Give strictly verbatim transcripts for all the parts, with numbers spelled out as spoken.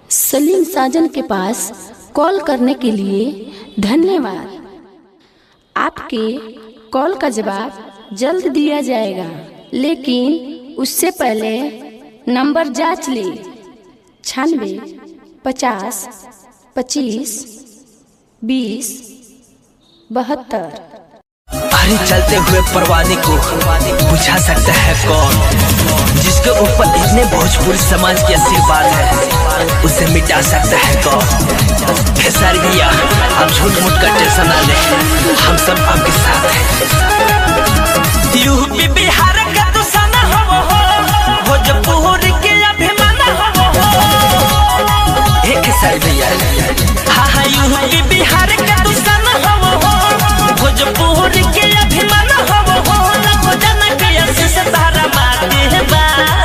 सलीम साजन के पास कॉल करने के लिए धन्यवाद। आपके कॉल का जवाब जल्द दिया जाएगा, लेकिन उससे पहले नंबर जांच ले। छियानवे पचास पच्चीस बीस बहत्तर। अरे चलते हुए परवाने को बुझा सकता है कौन? जिसके ऊपर इतने भोजपुरी समाज के आशीर्वाद है, उसे मिटा सकता है कौन? खेसारी भैया, आप झूठ मूठ का टेंशन ना ले, हम सब आपके साथ हैं। यूपी बिहार का तो सना हो, भोजपुरी के अभिमान हो। हे खेसारी भैया, हाँ हाँ यूपी बिहार का तो सना हो, भोजपुरी के अभिमान हो। लगो जन के आशीष तारा माते बा।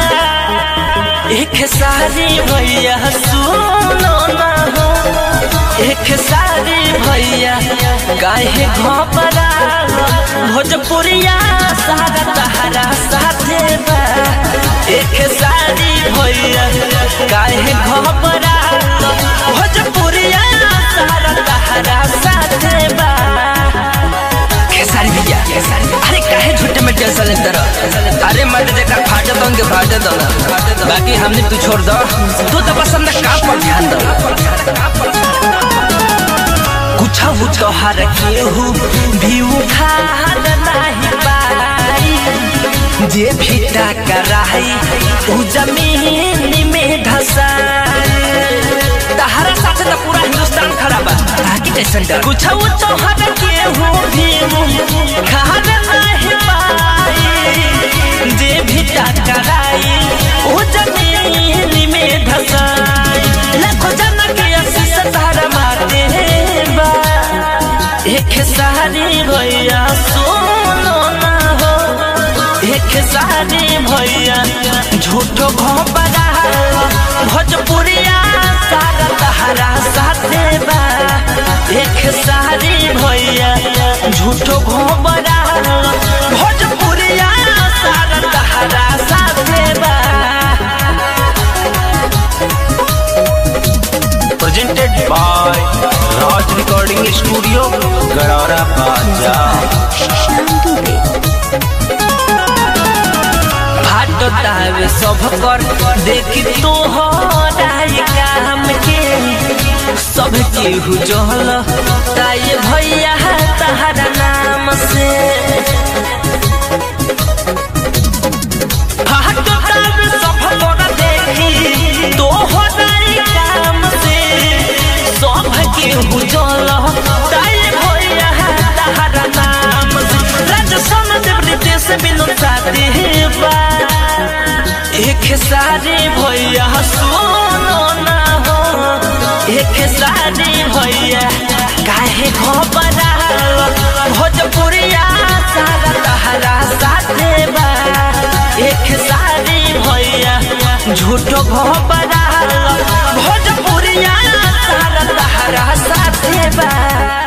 एक सारी भैया सुनो ना हो, एक सारी भैया काहे घबरा। भोजपुरिया सारा तहरा साथे बा। एक सारी भैया काहे घबरा। भोजपुरिया सारा तहरा साथे बा। खेसारी भैया, अरे काहे झूठे में टेंशन लेते रहो? अरे मत देखा फाटे दोंगे फाटे दो, बाकी हमने तू छोड़ दो। तू तो पसंद का पर ध्यान दो। कुछ हो तो हर केहू भी उखाड़ नहीं पाई। जे भी टकराई उ जमीन में धसाई। तहरा साथ तो पूरा हिंदुस्तान खड़ा बा, बाकी टेंशन डर। कुछ हो तो हर केहू भी उखाड़ नहीं पाई। जे भी टकराई उ जमीन में धसाई। लाखों जन के आशीष तारा माते बा। एक सारी भैया सुनो ना हो, एक सारी भैया झूठो घबरा। भोजपुरिया सारा तहरा साथे बा। एक सारी भैया झूठो घबरा। भोजपुरिया सारा तहरा साथे बा। Presented by Raj recording studio, Gadaura बाजार। फाटो तावे सब कर देखी तो हो राय काम के। सब केहू जहल ताये भैया तहरा नाम से। फाटो तावे सब कर देखी तो हो राय काम से। सब केहू जहल ताये भैया तहरा नाम से। राजस्थान देवरी से बिनु साथी बा। एक सारी भैया सुनो ना हो, एक सारी भैया काहे घबरा। भोजपुरिया सारा तहरा साथे बा। एक सारी भैया झूठो घबरा। भोजपुरिया सारा तहरा साथे बा।